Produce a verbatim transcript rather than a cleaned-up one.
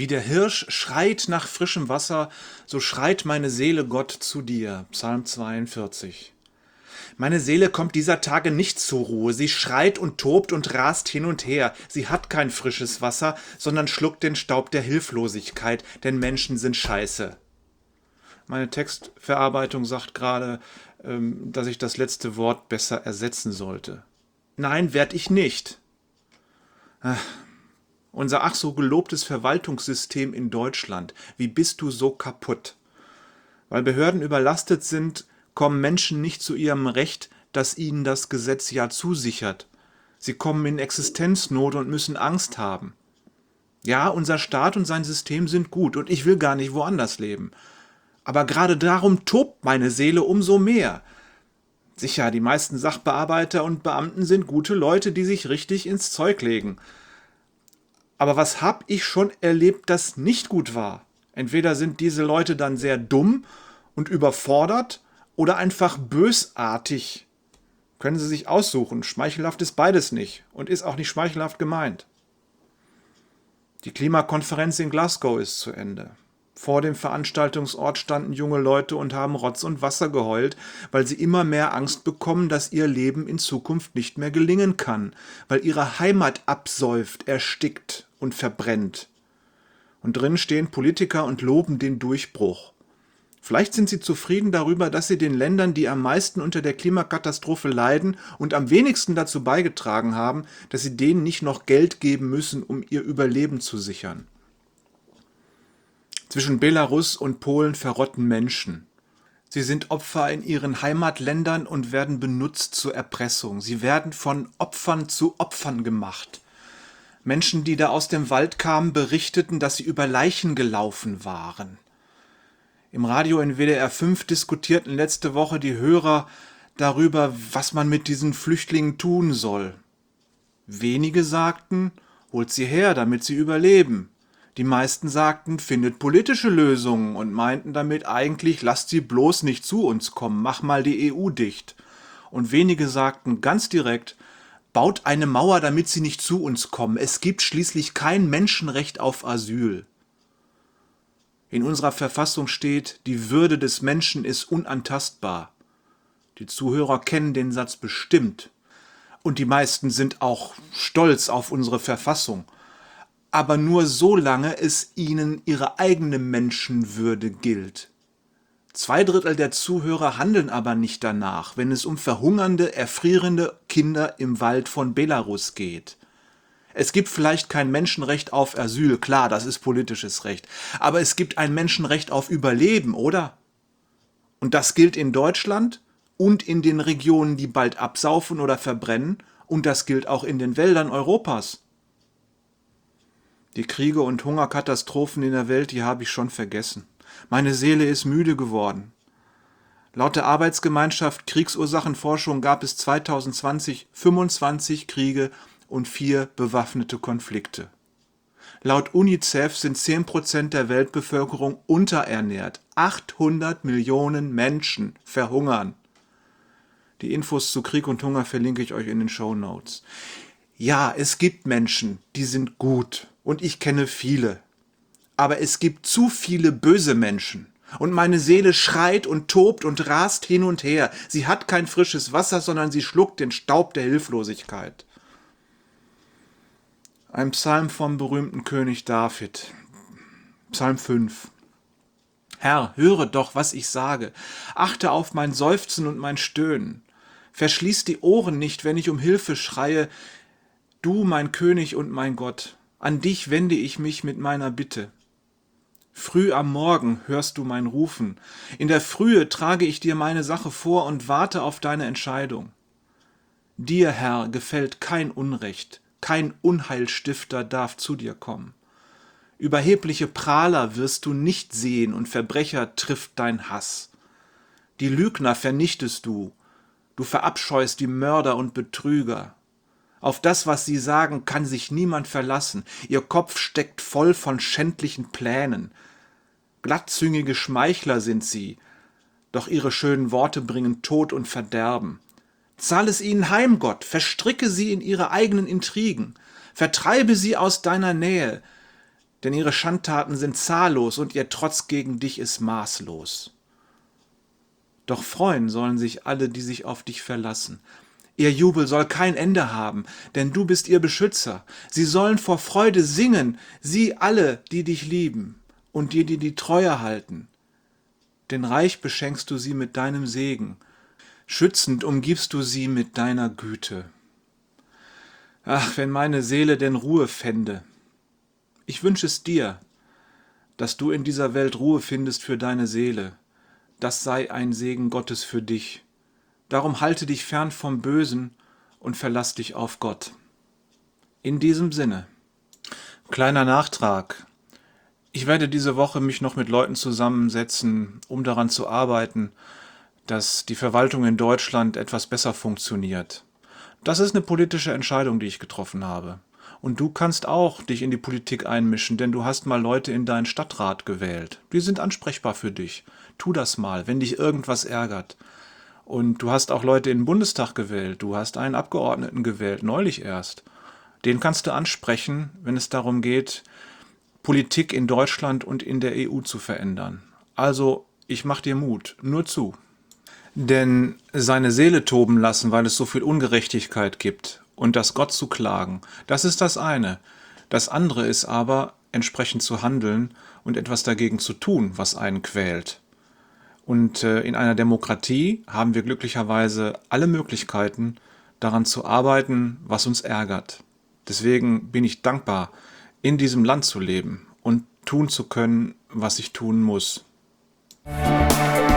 Wie der Hirsch schreit nach frischem Wasser, so schreit meine Seele Gott zu dir. Psalm zweiundvierzig. Meine Seele kommt dieser Tage nicht zur Ruhe. Sie schreit und tobt und rast hin und her. Sie hat kein frisches Wasser, sondern schluckt den Staub der Hilflosigkeit, denn Menschen sind scheiße. Meine Textverarbeitung sagt gerade, ähm, dass ich das letzte Wort besser ersetzen sollte. Nein, werd ich nicht. Ach. Unser ach so gelobtes Verwaltungssystem in Deutschland. Wie bist du so kaputt? Weil Behörden überlastet sind, kommen Menschen nicht zu ihrem Recht, das ihnen das Gesetz ja zusichert. Sie kommen in Existenznot und müssen Angst haben. Ja, unser Staat und sein System sind gut und ich will gar nicht woanders leben. Aber gerade darum tobt meine Seele umso mehr. Sicher, die meisten Sachbearbeiter und Beamten sind gute Leute, die sich richtig ins Zeug legen. Aber was hab ich schon erlebt, das nicht gut war? Entweder sind diese Leute dann sehr dumm und überfordert oder einfach bösartig. Können sie sich aussuchen. Schmeichelhaft ist beides nicht und ist auch nicht schmeichelhaft gemeint. Die Klimakonferenz in Glasgow ist zu Ende. Vor dem Veranstaltungsort standen junge Leute und haben Rotz und Wasser geheult, weil sie immer mehr Angst bekommen, dass ihr Leben in Zukunft nicht mehr gelingen kann, weil ihre Heimat absäuft, erstickt und verbrennt. Und drin stehen Politiker und loben den Durchbruch. Vielleicht sind sie zufrieden darüber, dass sie den Ländern, die am meisten unter der Klimakatastrophe leiden und am wenigsten dazu beigetragen haben, dass sie denen nicht noch Geld geben müssen, um ihr Überleben zu sichern. Zwischen Belarus und Polen verrotten Menschen. Sie sind Opfer in ihren Heimatländern und werden benutzt zur Erpressung. Sie werden von Opfern zu Opfern gemacht. Menschen, die da aus dem Wald kamen, berichteten, dass sie über Leichen gelaufen waren. Im Radio in W D R fünf diskutierten letzte Woche die Hörer darüber, was man mit diesen Flüchtlingen tun soll. Wenige sagten, holt sie her, damit sie überleben. Die meisten sagten, findet politische Lösungen und meinten damit eigentlich, lasst sie bloß nicht zu uns kommen, mach mal die E U dicht. Und wenige sagten ganz direkt, baut eine Mauer, damit sie nicht zu uns kommen. Es gibt schließlich kein Menschenrecht auf Asyl. In unserer Verfassung steht, die Würde des Menschen ist unantastbar. Die Zuhörer kennen den Satz bestimmt. Und die meisten sind auch stolz auf unsere Verfassung. Aber nur solange es ihnen ihre eigene Menschenwürde gilt. Zwei Drittel der Zuhörer handeln aber nicht danach, wenn es um verhungernde, erfrierende Kinder im Wald von Belarus geht. Es gibt vielleicht kein Menschenrecht auf Asyl, klar, das ist politisches Recht, aber es gibt ein Menschenrecht auf Überleben, oder? Und das gilt in Deutschland und in den Regionen, die bald absaufen oder verbrennen, und das gilt auch in den Wäldern Europas. Die Kriege und Hungerkatastrophen in der Welt, die habe ich schon vergessen. Meine Seele ist müde geworden. Laut der Arbeitsgemeinschaft Kriegsursachenforschung gab es zweitausendzwanzig fünfundzwanzig Kriege und vier bewaffnete Konflikte. Laut UNICEF sind zehn Prozent der Weltbevölkerung unterernährt. achthundert Millionen Menschen verhungern. Die Infos zu Krieg und Hunger verlinke ich euch in den Shownotes. Ja, es gibt Menschen, die sind gut. Und ich kenne viele. Aber es gibt zu viele böse Menschen. Und meine Seele schreit und tobt und rast hin und her. Sie hat kein frisches Wasser, sondern sie schluckt den Staub der Hilflosigkeit. Ein Psalm vom berühmten König David. Psalm fünf. Herr, höre doch, was ich sage. Achte auf mein Seufzen und mein Stöhnen. Verschließ die Ohren nicht, wenn ich um Hilfe schreie. Du, mein König und mein Gott. An dich wende ich mich mit meiner Bitte. Früh am Morgen hörst du mein Rufen. In der Frühe trage ich dir meine Sache vor und warte auf deine Entscheidung. Dir, Herr, gefällt kein Unrecht, kein Unheilstifter darf zu dir kommen. Überhebliche Prahler wirst du nicht sehen und Verbrecher trifft dein Hass. Die Lügner vernichtest du, du verabscheust die Mörder und Betrüger. Auf das, was sie sagen, kann sich niemand verlassen. Ihr Kopf steckt voll von schändlichen Plänen. Glattzüngige Schmeichler sind sie, doch ihre schönen Worte bringen Tod und Verderben. Zahl es ihnen heim, Gott, verstricke sie in ihre eigenen Intrigen, vertreibe sie aus deiner Nähe. denn ihre Schandtaten sind zahllos und ihr Trotz gegen dich ist maßlos. Doch freuen sollen sich alle, die sich auf dich verlassen. Ihr Jubel soll kein Ende haben, denn du bist ihr Beschützer. Sie sollen vor Freude singen, sie alle, die dich lieben und dir die, die Treue halten. Denn reich beschenkst du sie mit deinem Segen, schützend umgibst du sie mit deiner Güte. Ach, wenn meine Seele denn Ruhe fände. Ich wünsche es dir, dass du in dieser Welt Ruhe findest für deine Seele. Das sei ein Segen Gottes für dich. Darum halte dich fern vom Bösen und verlass dich auf Gott. In diesem Sinne. Kleiner Nachtrag. Ich werde diese Woche mich noch mit Leuten zusammensetzen, um daran zu arbeiten, dass die Verwaltung in Deutschland etwas besser funktioniert. Das ist eine politische Entscheidung, die ich getroffen habe. Und du kannst auch dich in die Politik einmischen, denn du hast mal Leute in deinen Stadtrat gewählt. Die sind ansprechbar für dich. Tu das mal, wenn dich irgendwas ärgert. Und du hast auch Leute in den Bundestag gewählt. Du hast einen Abgeordneten gewählt, neulich erst. Den kannst du ansprechen, wenn es darum geht, Politik in Deutschland und in der E U zu verändern. Also, ich mach dir Mut, nur zu. Denn seine Seele toben lassen, weil es so viel Ungerechtigkeit gibt und das Gott zu klagen, das ist das eine. Das andere ist aber, entsprechend zu handeln und etwas dagegen zu tun, was einen quält. Und äh, in einer Demokratie haben wir glücklicherweise alle Möglichkeiten, daran zu arbeiten, was uns ärgert. Deswegen bin ich dankbar, in diesem Land zu leben und tun zu können, was ich tun muss.